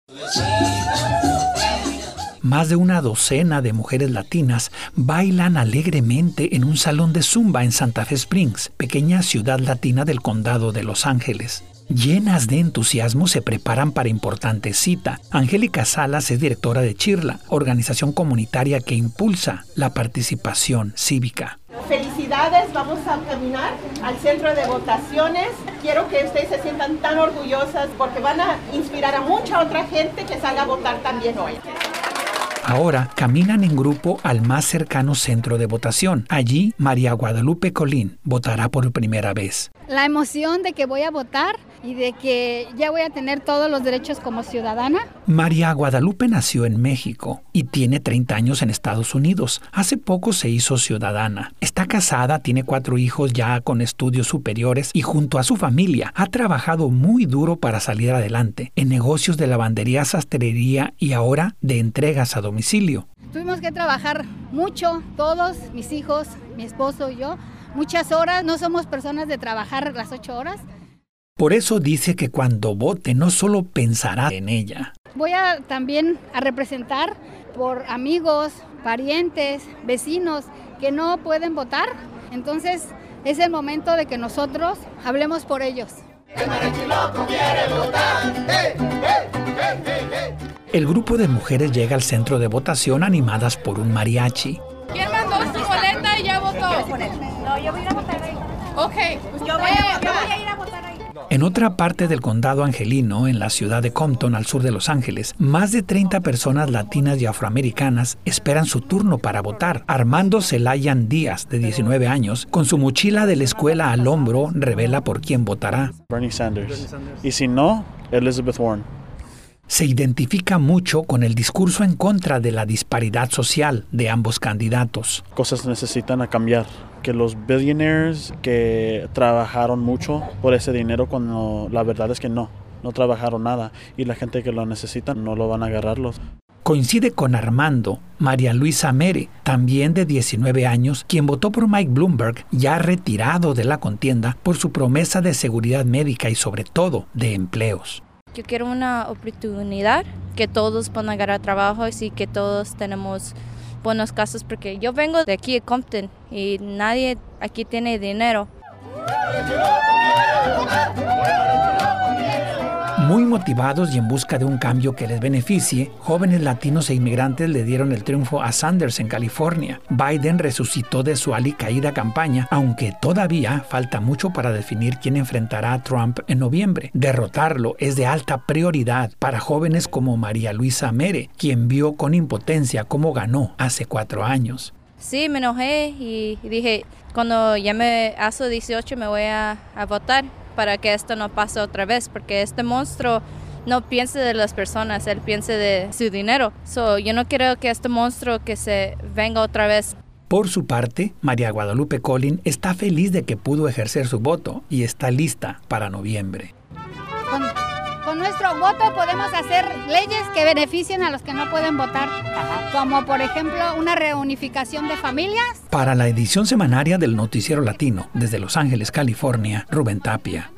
Más de una docena de mujeres latinas bailan alegremente en un salón de zumba en Santa Fe Springs, pequeña ciudad latina del condado de Los Ángeles. Llenas de entusiasmo se preparan para importante cita. Angélica Salas es directora de Chirla, organización comunitaria que impulsa la participación cívica. Felicidades, vamos a caminar al centro de votaciones. Quiero que ustedes se sientan tan orgullosas porque van a inspirar a mucha otra gente que salga a votar también hoy. Ahora caminan en grupo al más cercano centro de votación. Allí, María Guadalupe Colín votará por primera vez. La emoción de que voy a votar y de que ya voy a tener todos los derechos como ciudadana. María Guadalupe nació en México y tiene 30 años en Estados Unidos. Hace poco se hizo ciudadana. Está casada, tiene 4 hijos ya con estudios superiores y junto a su familia ha trabajado muy duro para salir adelante en negocios de lavandería, sastrería y ahora de entregas a domicilio. Tuvimos que trabajar mucho, todos, mis hijos, mi esposo y yo, muchas horas. No somos personas de trabajar las 8 horas. Por eso dice que cuando vote no solo pensará en ella. Voy también a representar por amigos, parientes, vecinos que no pueden votar. Entonces es el momento de que nosotros hablemos por ellos. El grupo de mujeres llega al centro de votación animadas por un mariachi. ¿Quién mandó su boleta y ya votó? No, yo voy a ir a votar ahí. Ok. Yo voy a ir a votar ahí. En otra parte del condado angelino, en la ciudad de Compton, al sur de Los Ángeles, más de 30 personas latinas y afroamericanas esperan su turno para votar. Armando Celayan Díaz, de 19 años, con su mochila de la escuela al hombro, revela por quién votará. Bernie Sanders. Y si no, Elizabeth Warren. Se identifica mucho con el discurso en contra de la disparidad social de ambos candidatos. Cosas necesitan cambiar. Que los billionaires que trabajaron mucho por ese dinero, cuando la verdad es que no trabajaron nada. Y la gente que lo necesita no lo van a agarrarlos. Coincide con Armando, María Luisa Mere, también de 19 años, quien votó por Mike Bloomberg, ya retirado de la contienda, por su promesa de seguridad médica y sobre todo de empleos. Yo quiero una oportunidad que todos puedan agarrar trabajo y que todos tenemos buenos casos, porque yo vengo de aquí de Compton y nadie aquí tiene dinero. Muy motivados y en busca de un cambio que les beneficie, jóvenes latinos e inmigrantes le dieron el triunfo a Sanders en California. Biden resucitó de su alicaída campaña, aunque todavía falta mucho para definir quién enfrentará a Trump en noviembre. Derrotarlo es de alta prioridad para jóvenes como María Luisa Mere, quien vio con impotencia cómo ganó hace 4 años. Sí, me enojé y dije, cuando ya me hago 18 me voy a votar para que esto no pase otra vez, porque este monstruo no piense de las personas, él piense de su dinero. Yo no quiero que este monstruo que se venga otra vez. Por su parte, María Guadalupe Colín está feliz de que pudo ejercer su voto y está lista para noviembre. Con nuestro voto podemos hacer leyes que beneficien a los que no pueden votar, como por ejemplo una reunificación de familias. Para la edición semanaria del Noticiero Latino, desde Los Ángeles, California, Rubén Tapia.